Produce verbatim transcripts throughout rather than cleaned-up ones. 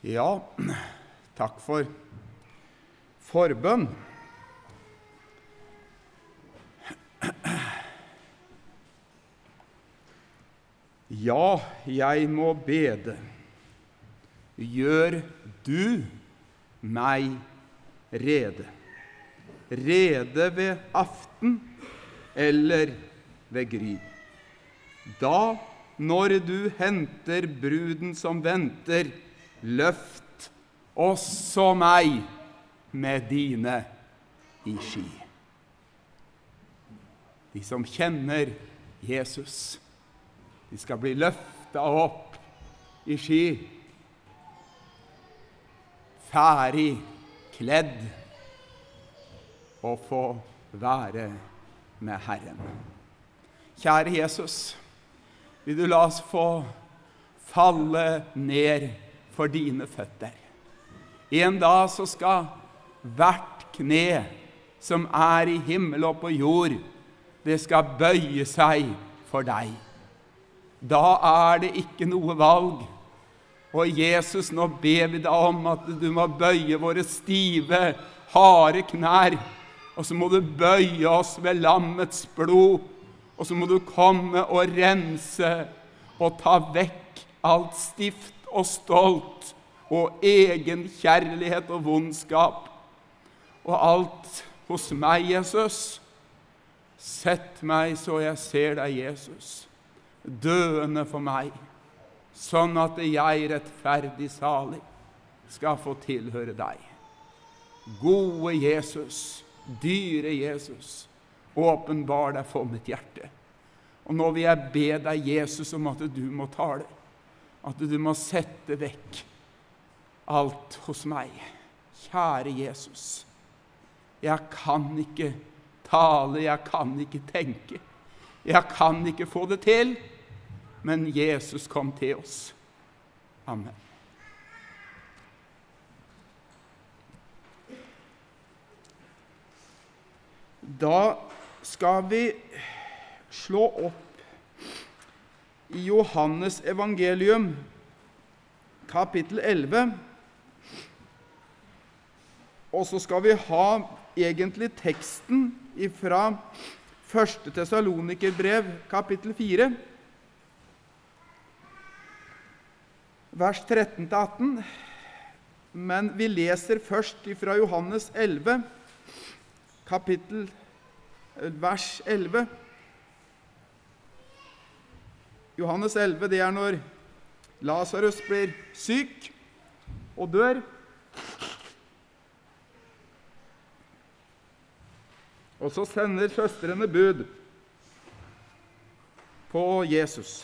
Ja, takk for forbønn. Ja, jeg må bede. Gjør du meg rede. Rede ved aften eller ved gry. Da, når du henter bruden som venter, løft også meg med dine i sky. De som kjenner Jesus, de skal bli løftet opp i sky, ferdig kledd og få være med Herren. Kjære Jesus, vil du la oss få falle ned for dine føtter. En dag så skal hvert kne som er i himmel og på jord, det skal bøye seg for deg. Da er det ikke noe valg. Og Jesus, nå ber vi deg om at du må bøye våre stive, harde knær, og så må du bøye oss ved lammets blod, og så må du komme og rense og ta vekk alt stift og stolt og egen kjærlighet og vondskap. Og alt hos meg, Jesus, sett meg så jeg ser deg, Jesus, døende for meg, sånn at jeg rettferdig salig skal få tilhøre deg. Gode Jesus, dyre Jesus, åpenbar deg for mitt hjerte. Og nå vil jeg be deg, Jesus, om at du må tale, at du må sette vekk alt hos meg. Kjære Jesus, jeg kan ikke tale, jeg kan ikke tenke, jeg kan ikke få det til, men Jesus kom til oss. Amen. Da skal vi slå opp i Johannes evangelium, kapittel elleve, og så skal vi ha egentlig teksten fra første Tessalonikerbrev, kapittel fire, vers tretten til atten, men vi leser først fra Johannes elleve, kapittel, vers elleve. Johannes elleve, det er når Lazarus blir syk og dør. Og så sender søstrene bud på Jesus.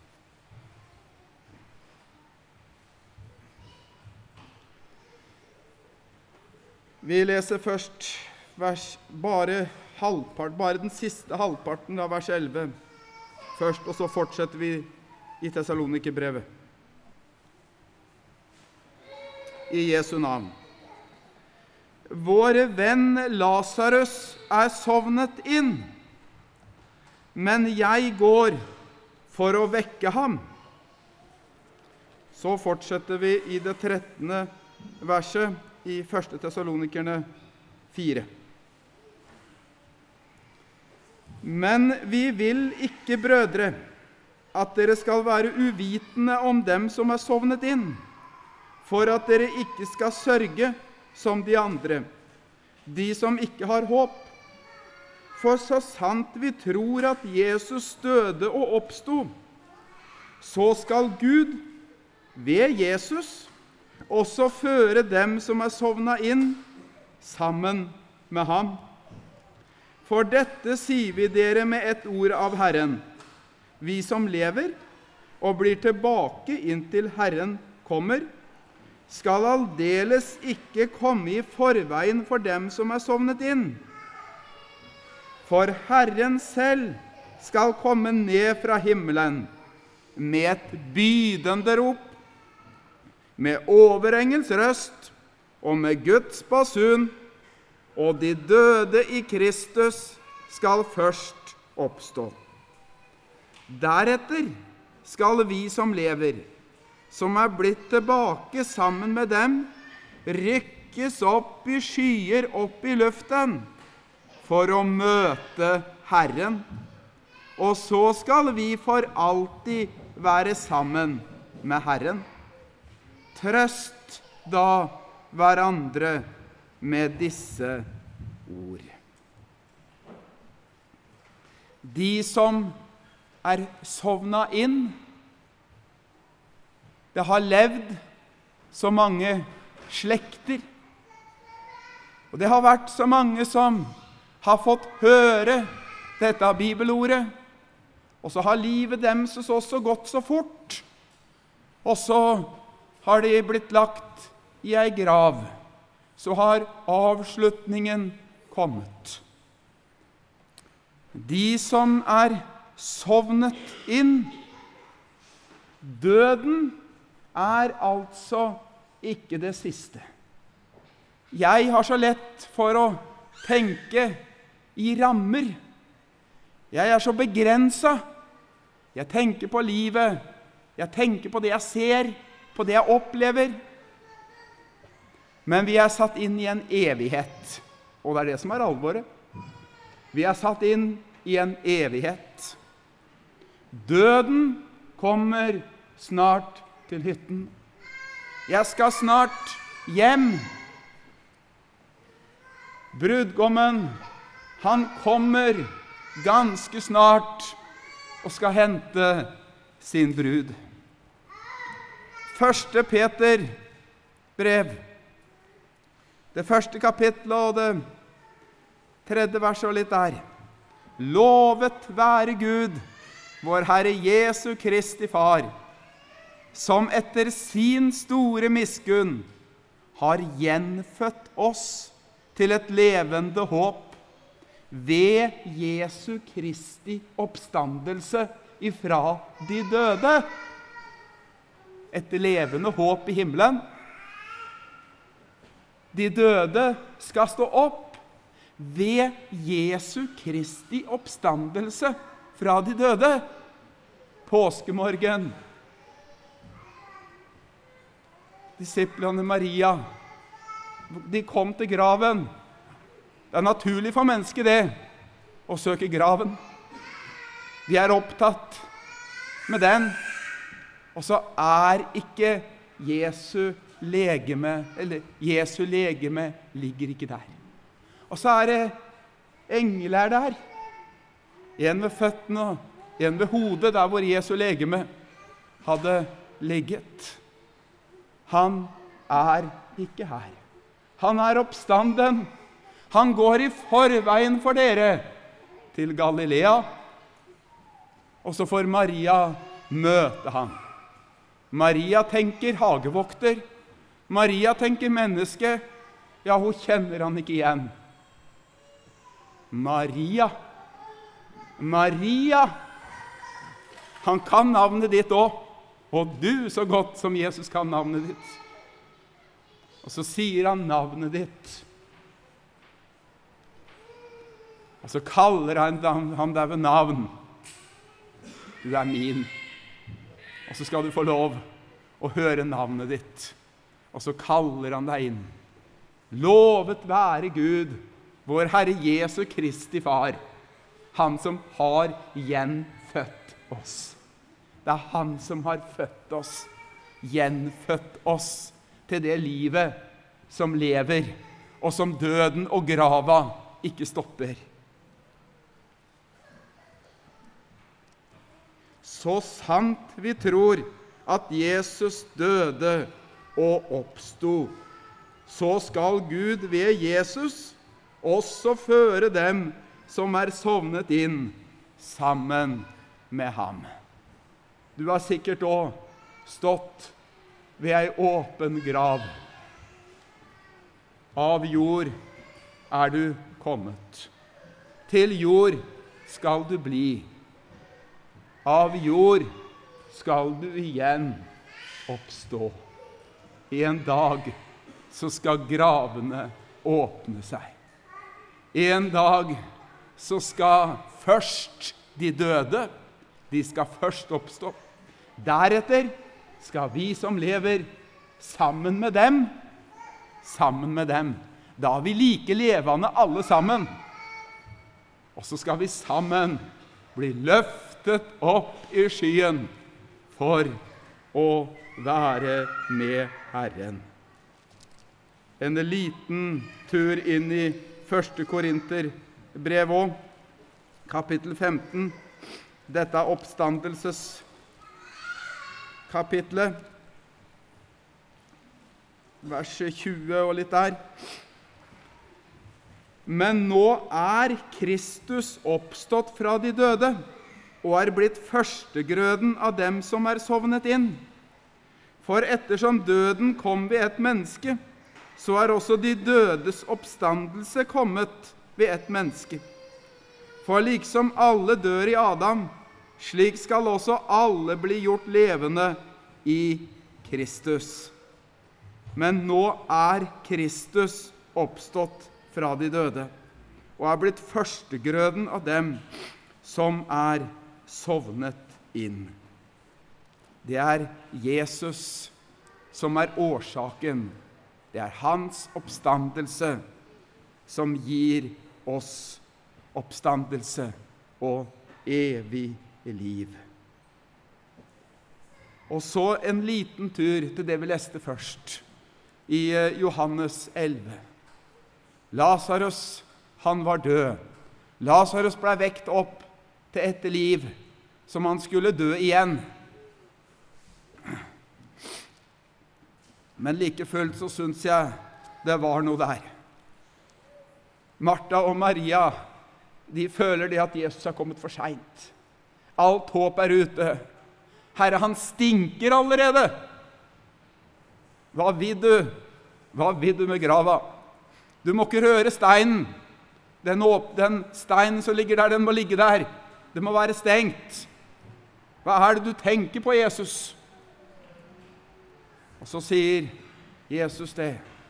Vi leser først vers, bare halvpart, bare den siste halvparten av vers elleve først, og så fortsetter vi i Tessalonikerbrevet. I Jesu navn. Vår venn Lazarus er sovnet inn, men jeg går for å vekke ham. Så fortsetter vi i det trettende verset i første Tessalonikerne fire. Men vi vil ikke, brødre, at dere skal være uvitende om dem som er sovnet inn, for at dere ikke skal sørge som de andre, de som ikke har håp. For så sant vi tror at Jesus døde og oppsto, så skal Gud ved Jesus også føre dem som er sovnet inn sammen med ham. For dette sier vi dere med et ord av Herren. Vi som lever og blir tilbake inntil Herren kommer, skal aldeles ikke komme i forveien for dem som er sovnet inn. For Herren selv skal komme ned fra himmelen med et bydende rop, med overengels røst og med Guds basun, og de døde i Kristus skal først oppstå. Deretter skal vi som lever som er blitt tilbake sammen med dem, rykkes opp i skyer opp i luften for å møte Herren. Og så skal vi for alltid være sammen med Herren. Trøst da hverandre med disse ord. De som er sovna inn, det har levd så mange slekter, og det har vært så mange som har fått høre dette bibelordet, og så har livet deres også gått så fort, og så har de blitt lagt i ei grav. Så har avslutningen kommet. De som er sovnet inn, døden er altså ikke det siste. Jeg har så lett for å tenke i rammer. Jeg er så begrenset. Jeg tenker på livet. Jeg tenker på det jeg ser, på det jeg opplever. Men vi er satt inn i en evighet, og det er det som er alvoret. Vi er satt inn i en evighet. Døden kommer snart til hytten. Jeg skal snart hjem. Brudgommen, han kommer ganske snart og skal hente sin brud. Første Peter brev, det første kapitlet og det tredje verset og litt der. Lovet være Gud, vår Herre Jesu Kristi Far, som etter sin store miskunn har gjenfødt oss til et levende håp ved Jesu Kristi oppstandelse ifra de døde. Et levende håp i himmelen. De døde skal stå opp ved Jesu Kristi oppstandelse fra de døde. Påskemorgen. Disiplene Maria, de kom til graven. Det er naturlig for mennesket det, å søke graven. De er opptatt med den, og så er ikke Jesu legeme, eller Jesu legeme ligger ikke der. Og så er det engler der, en ved føttene og en ved hodet, der hvor Jesu legeme hadde ligget. Han er ikke her. Han er oppstanden. Han går i forveien for dere til Galilea, og så får Maria møte ham. Maria tenker hagevokter. Maria tenker menneske. Ja, hun kjenner han ikke igjen. Maria. Maria. Han kan navnet ditt også, og du så godt som Jesus kan navnet ditt. Og så sier han navnet ditt. Og så kaller han ham der ved navn. Du er min. Og så skal du få lov å høre navnet ditt. Og så kaller han deg inn. Lovet være Gud, vår Herre Jesu Kristi Far, han som har gjenfødt oss. Det er han som har født oss, gjenfødt oss til det livet som lever, og som døden og grava ikke stopper. Så sant vi tror at Jesus døde og oppstod, så skal Gud ved Jesus også føre dem som er sovnet inn sammen med ham. Du har sikkert også stått ved ei åpen grav. Av jord er du kommet. Til jord skal du bli. Av jord skal du igjen oppstå. En dag så skal gravene åpne seg. En dag så skal først de døde, de skal først oppstå. Deretter skal vi som lever sammen med dem, sammen med dem. Da er vi like levende alle sammen. Og så skal vi sammen bli løftet opp i skyen for å være med Herren. En liten tur inn i første Korinterbrev også, kapittel femten. Dette er oppstandelseskapitlet, vers tjue og litt der. Men nå er Kristus oppstått fra de døde, og er blitt førstegrøden av dem som er sovnet inn. For ettersom døden kom ved et menneske, så er også de dødes oppstandelse kommet ved et menneske. For liksom alle dør i Adam, slik skal også alle bli gjort levende i Kristus. Men nå er Kristus oppstått fra de døde, og er blitt førstegrøden av dem som er sovnet inn. Det er Jesus som er årsaken. Det er hans oppstandelse som gir oss oppstandelse og evig liv. Og så en liten tur til det vi leste først, i Johannes elleve. Lazarus, han var død. Lazarus ble vekt opp til et liv som han skulle dø igjen. Men like fullt så synes jeg det var noe der. Martha og Maria, de føler det at Jesus har kommet for sent. Alt håp er ute. Herre, han stinker allerede. Hva vil du? Hva vil du med grava? Du må ikke røre steinen. Den, den steinen som ligger der, den må ligge der. Det må være stengt. Hva er det du tenker på, Jesus? Og så sier Jesus det.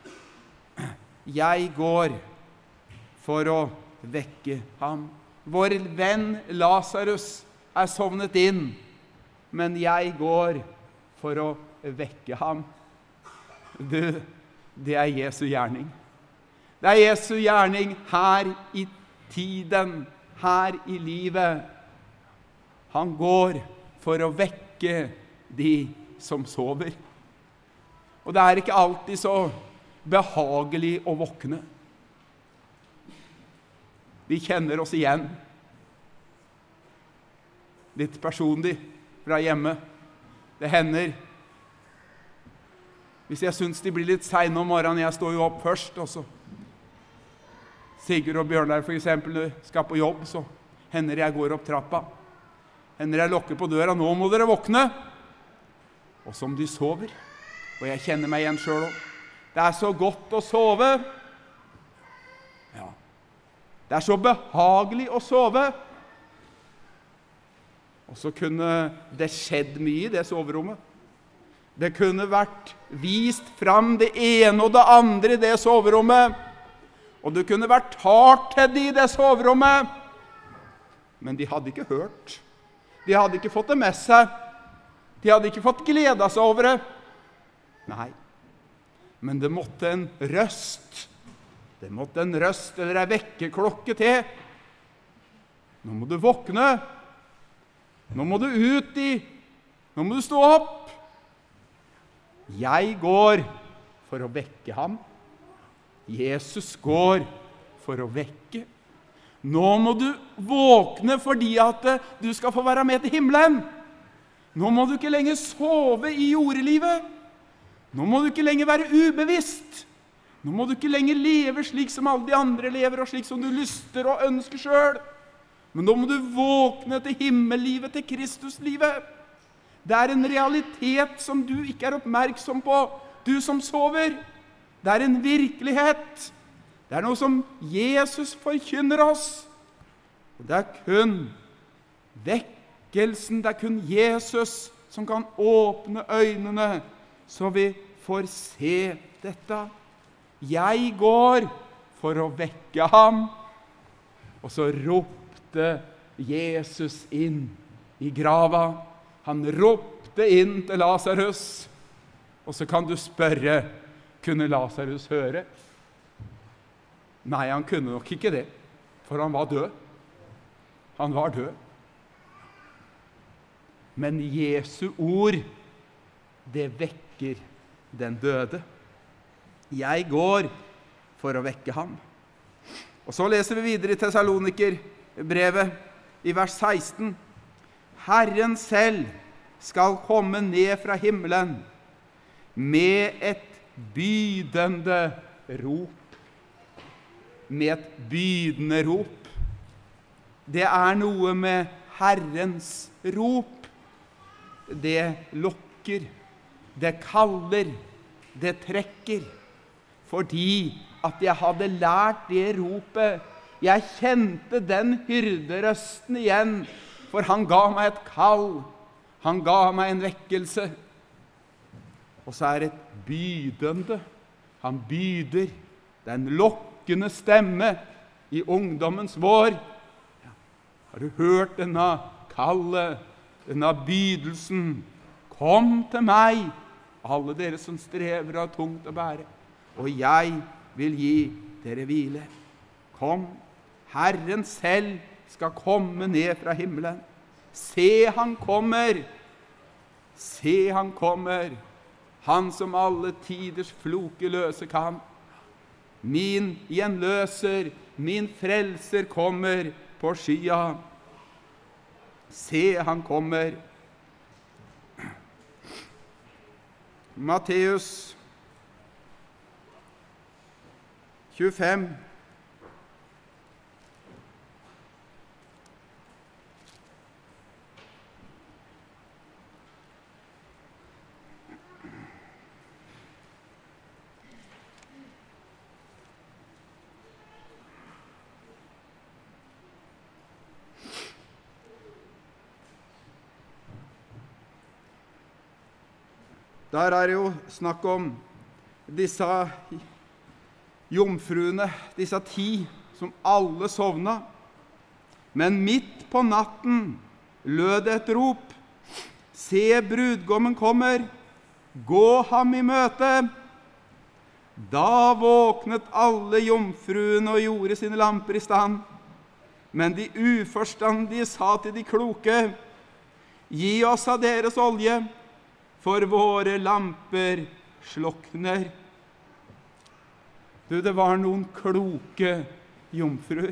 Jeg går for å vekke ham. Vår venn Lazarus er sovnet inn, men jeg går for å vekke ham. Du, det er Jesu gjerning. Det er Jesu gjerning her i tiden, her i livet. Han går for å vekke de som sover. Og det er ikke alltid så behagelig å våkne. Vi kjenner oss igjen. Litt personlig fra hjemme. Det hender. Hvis jeg synes de blir litt sene om morgenen, jeg står jo opp først, og så Sigurd og Bjørnar for eksempel skal på jobb, så hender jeg går opp trappa. Hender jeg lukker på døra, nå må dere våkne. Og som de sover, og jeg kjenner meg igjen selv også. Det er så godt å sove. Ja. Det er så behagelig å sove. Og så kunne det skjedd mye i det soverommet. Det kunne vært vist fram det ene og det andre i det soverommet. Og det kunne vært talt til de i det soverommet. Men de hadde ikke hørt. De hadde ikke fått det med seg. De hadde ikke fått glede seg over det. Nei. Men det måtte en røst. Det måtte en røst eller en vekkerklokke til. Nå må du våkne. Nå må du ut i. Nå må du stå opp. Jeg går for å vekke ham. Jesus går for å vekke. Nå må du våkne fordi at du skal få være med til himmelen. Nå må du ikke lenger sove i jordelivet. Nå må du ikke lenger være ubevisst. Nå må du ikke lenger leve slik som alle de andre lever, og slik som du lyster og ønsker selv. Men nå må du våkne til himmellivet, til Kristuslivet. Det er en realitet som du ikke er oppmerksom på, du som sover. Det er en virkelighet. Det er noe som Jesus forkynner oss. Og det er kun vekkelsen, det er kun Jesus som kan åpne øynene, så vi får se dette. Jeg går for å vekke ham. Og så ropte Jesus inn i grava. Han ropte rope inn til Lazarus, og så kan du spørre, kunne Lazarus høre? Nei, han kunne nok ikke det, for han var død. Han var død. Men Jesu ord, det vekker den døde. Jeg går for å vekke ham. Og så leser vi videre i Tessaloniker-brevet i vers seksten. Herren selv skal komme ned fra himmelen med et bydende rop. Med et bydende rop. Det er noe med Herrens rop. Det lokker, det kaller, det trekker. Fordi at jeg hadde lært det ropet. Jeg kjente den hyrderøsten igjen, for han ga meg et kall. Han ga meg en vekkelse. Og så er det et bydende. Han byder. Det er en lokkende stemme i ungdommens vår. Ja. Har du hørt denne kallet, denne bydelsen? Kom til meg, alle dere som strever og har tungt å bære, og jeg vil gi dere hvile. Kom, Herren selv skal komme ned fra himmelen. Se, han kommer. Se, han kommer. Han som alle tiders floke løse kan. Min gjenløser, min frelser kommer på skya. Se, han kommer. Matteus tjuefem. Der er det jo snakk om disse jomfruene, disse ti, som alle sovna. Men midt på natten lød et rop. Se, brudgommen kommer, gå ham i møte. Da våknet alle jomfruene og gjorde sine lamper i stand. Men de uforstandige sa til de kloke, gi oss av deres olje, for våre lamper slokner. Du, det var noen kloke jomfruer.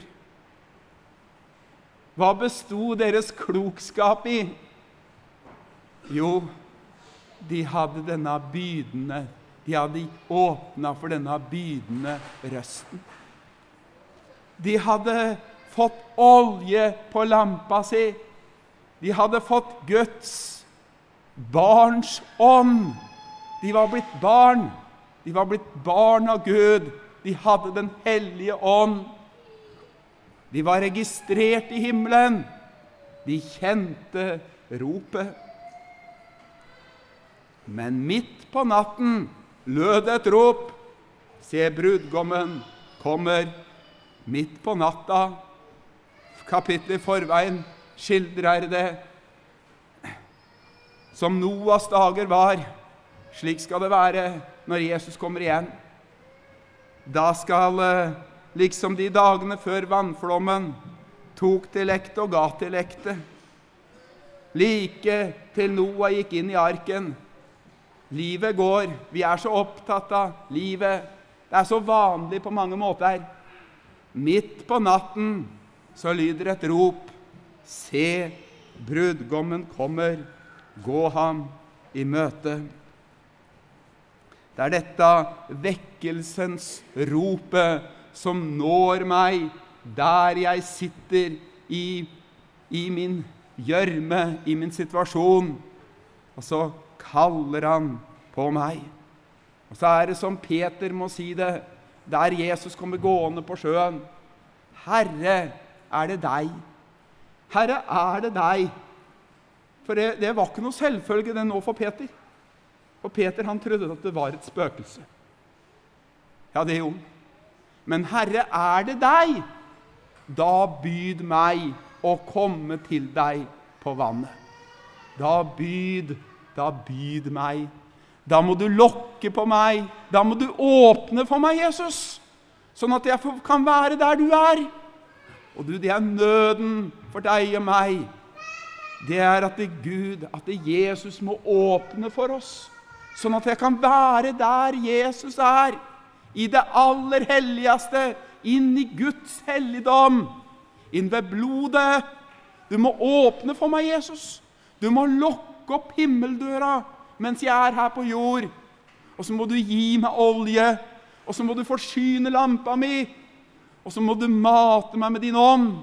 Hva bestod deres klokskap i? Jo, de hadde denne bydende, de hadde åpnet for denne bydende røsten. De hadde fått olje på lampa si. De hadde fått Guds barns ånd. De var blitt barn. De var blitt barn av Gud. De hadde den hellige ånd. De var registrert i himmelen. De kjente ropet. Men midt på natten lød et rop. Se, brudgommen kommer. Midt på natta. Kapitlet i forveien skildrer det som Noas dager var. Slik skal det være når Jesus kommer igjen. Da skal, liksom de dagene før vannflommen, tok til ekte og ga til ekte. Like til Noah gikk inn i arken. Livet går. Vi er så opptatt av livet. Det er så vanlig på mange måter. Midt på natten så lyder et rop. Se, brudgommen kommer. Gå ham i møte. Det er dette vekkelsens ropet som når meg der jeg sitter i, i min gjørme, i min situasjon. Og så kaller han på meg. Og så er det som Peter må si det, der Jesus kommer gående på sjøen. Herre, er det deg? Herre, er det deg? For det, det var ikke noe selvfølge det nå for Peter. For Peter, han trodde at det var et spøkelse. Ja, det gjorde han. Men Herre, er det deg? Da byd meg å komme til deg på vannet. Da byd da byd meg. Da må du lokke på meg. Da må du åpne for meg, Jesus, sånn at jeg kan være der du er. Og du, det er nøden for deg og meg. Det er at det Gud, at det Jesus må åpne for oss, sånn at jeg kan være der Jesus er, i det aller helligste, inn i Guds helligdom, inn ved blodet. Du må åpne for meg, Jesus. Du må lukke opp himmeldøra mens jeg er her på jord. Og så må du gi meg olje, og så må du forsyne lampa mi, og så må du mate meg med din ånd.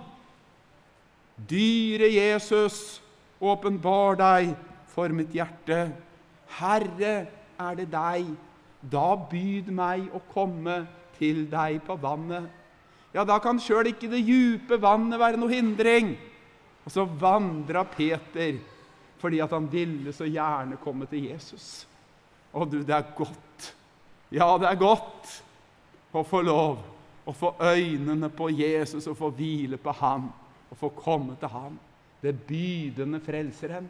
Dyre Jesus, åpenbar deg for mitt hjerte. Herre, er det deg? Da byd meg å komme til deg på vannet. Ja, da kan selv ikke det djupe vannet være noe hindring. Og så vandret Peter, fordi at han ville så gjerne komme til Jesus. Og du, det er godt. Ja, det er godt å få lov å få øynene på Jesus og få hvile på ham og få komme til ham. Det bydende frelseren.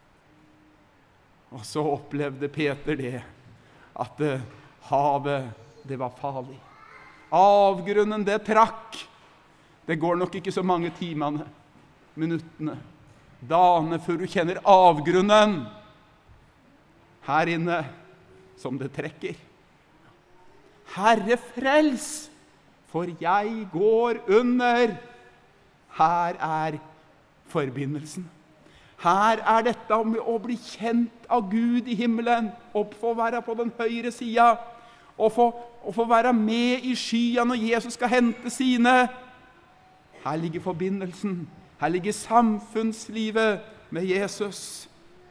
Og så opplevde Peter det, at det, havet, det var farlig. Avgrunnen, det trakk. Det går nok ikke så mange timene, minuttene, dagene før du kjenner avgrunnen her inne som det trekker. Herre, frels, for jeg går under. Her er forbindelsen. Her er dette om å bli kjent av Gud i himmelen, og få være på den høyre siden, og få, og få være med i skyen når Jesus skal hente sine. Her ligger forbindelsen. Her ligger samfunnslivet med Jesus.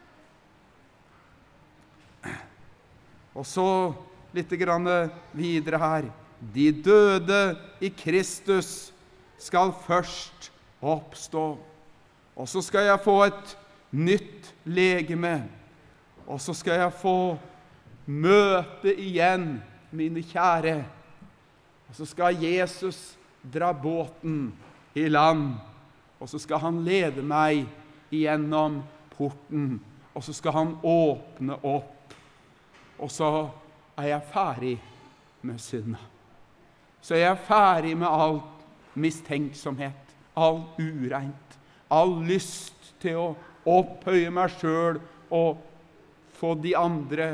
Og så litt grann videre her. De døde i Kristus skal først oppstå. Og så skal jeg få et nytt legeme. Og så skal jeg få møte igjen mine kjære. Og så skal Jesus dra båten i land. Og så skal han lede meg igjennom porten. Og så skal han åpne opp. Og så er jeg ferdig med synda. Så jeg er ferdig med all mistenksomhet, all ureint. All lyst til å opphøye meg selv og få de andre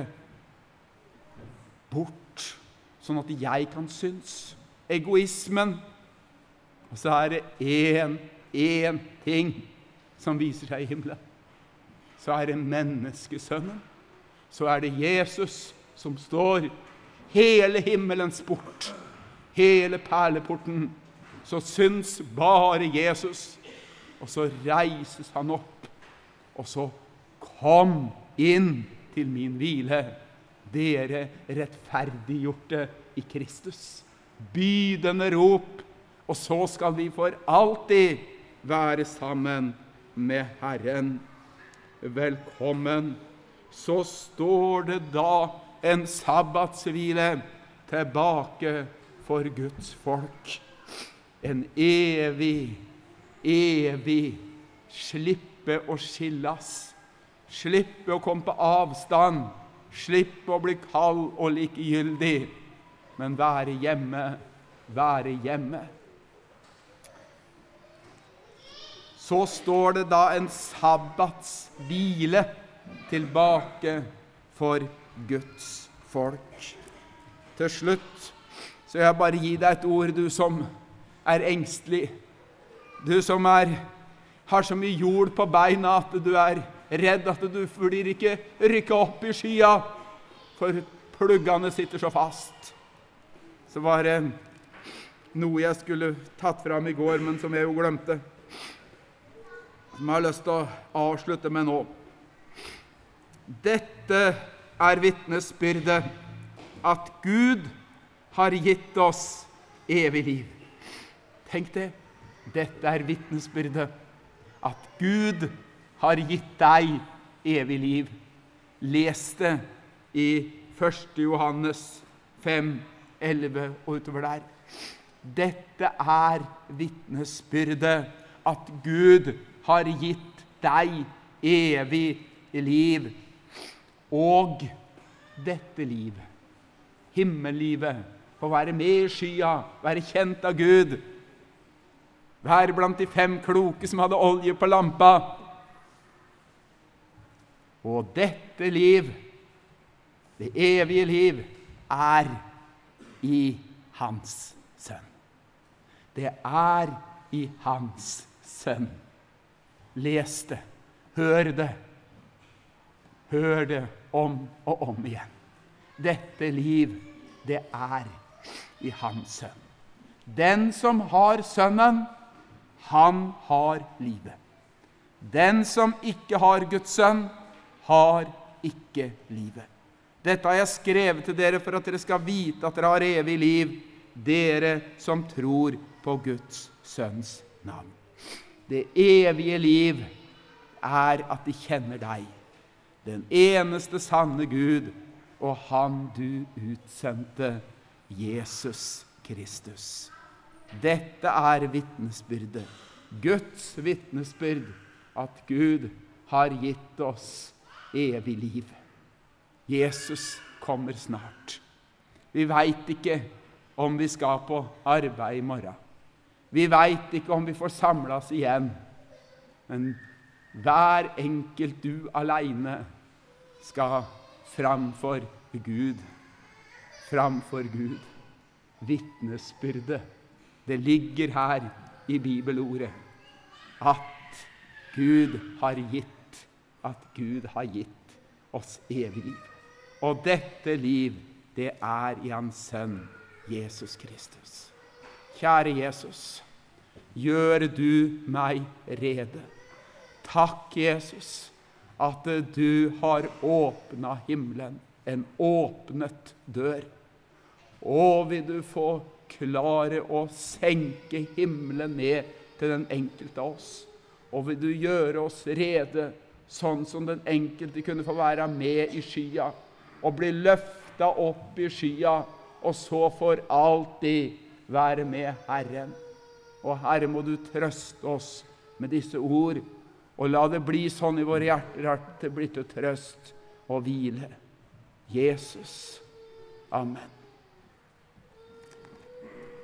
bort, sånn at jeg kan synes. Egoismen. Og så er det en, en ting som viser seg i himmelen. Så er det menneskesønnen. Så er det Jesus som står hele himmelens port, hele perleporten. Så syns bare Jesus. Og så reises han opp, og så kom inn til min hvile, dere rettferdiggjorte i Kristus. Bydende rop, og så skal vi for alltid være sammen med Herren. Velkommen. Så står det da en sabbatshvile tilbake for Guds folk. En evig evig slippe å skilles, slippe å komme på avstand, slippe å bli kald og likegyldig, men være hjemme, være hjemme. Så står det da en sabbatshvile tilbake for Guds folk. Til slutt så jeg bare gi deg et ord, du som er engstelig. Du som er, har så mye jord på beina at du er redd at du blir ikke rykke opp i skya, for pluggene sitter så fast. Så var det noe jeg skulle tatt fram i går, men som jeg jo glemte, som jeg har lyst til å avslutte med nå. Dette er vitnesbyrdet at Gud har gitt oss evig liv. Tenk det. Dette er vitnesbyrdet at Gud har gitt deg evig liv. Les det i første Johannes fem, elleve og utover der. Dette er vitnesbyrdet at Gud har gitt deg evig liv. og dette liv, himmellivet, få være med i skya, være kjent av Gud, være blant de fem kloke som hadde olje på lampa. Og dette liv, det evige liv, er i hans sønn. Det er i hans sønn. Les det, hør det, hør det om og om igjen. Dette liv, det er i hans sønn. Den som har sønnen, han har livet. Den som ikke har Guds sønn, har ikke livet. Dette har jeg skrevet til dere for at dere skal vite at dere har evig liv, dere som tror på Guds sønns navn. Det evige liv er at de kjenner deg, den eneste sanne Gud, og han du utsendte, Jesus Kristus. Dette er vitnesbyrdet, Guds vitnesbyrd, at Gud har gitt oss evig liv. Jesus kommer snart. Vi vet ikke om vi skal på arbeid i morgen. Vi vet ikke om vi får samles igjen. Men hver enkelt du alene skal framfor Gud. Framfor Gud. Vitnesbyrdet. Det ligger her i bibelordet. At Gud har gitt, at Gud har gitt oss evig liv. Og dette liv, det er i hans sønn, Jesus Kristus. Kjære Jesus, gjør du meg rede. Takk, Jesus, at du har åpnet himmelen, en åpnet dør. Og vil du få klare å senke himmelen ned til den enkelte av oss. Og vil du gjøre oss rede, sånn som den enkelte kunne få være med i skya, og bli løftet opp i skya, og så for alltid være med Herren. Og Herre, må du trøste oss med disse ord, og la det bli sånn i våre hjerter at det blir til trøst og hvile. Jesus. Amen.